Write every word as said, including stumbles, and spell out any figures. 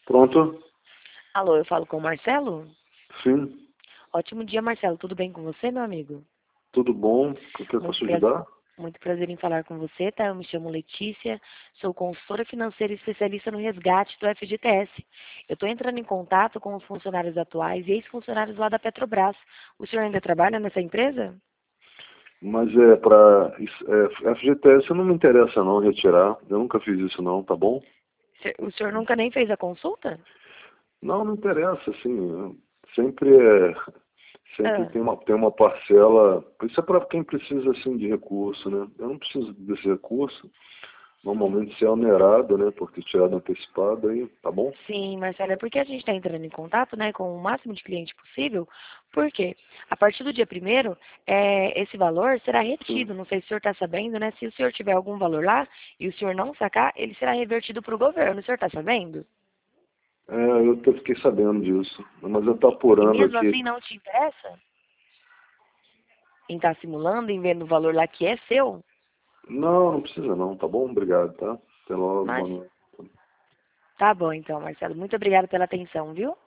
Pronto? Alô, eu falo com o Marcelo? Sim. Ótimo dia, Marcelo. Tudo bem com você, meu amigo? Tudo bom? O que eu Muito posso prazer, ajudar? muito prazer em falar com você, tá? Eu me chamo Letícia, sou consultora financeira e especialista no resgate do F G T S. Eu estou entrando em contato com os funcionários atuais e ex-funcionários lá da Petrobras. O senhor ainda trabalha nessa empresa? Mas é para é, F G T S não me interessa não retirar. Eu nunca fiz isso não, tá bom? Se- O senhor nunca nem fez a consulta? Não, não interessa, assim. Sempre é, sempre Ah, tem uma tem uma parcela. Isso é para quem precisa assim de recurso, né? Eu não preciso desse recurso. Normalmente se é onerado, né? Por ter tirado antecipado aí, tá bom? sim, Marcelo, é porque a gente está entrando em contato, né, com o máximo de cliente possível, porque a partir do dia primeiro, é, esse valor será Sim. retido. Não sei se o senhor está sabendo, né? Se o senhor tiver algum valor lá e o senhor não sacar, ele será revertido para o governo. O senhor está sabendo? É, eu até fiquei sabendo disso. Mas eu tô E apurando mesmo aqui. assim não te interessa em estar simulando, em vendo o valor lá que é seu? Não, não precisa não, tá bom? Obrigado, tá? Até logo, boa Mas noite. tá bom então, Marcelo. Muito obrigada pela atenção, viu?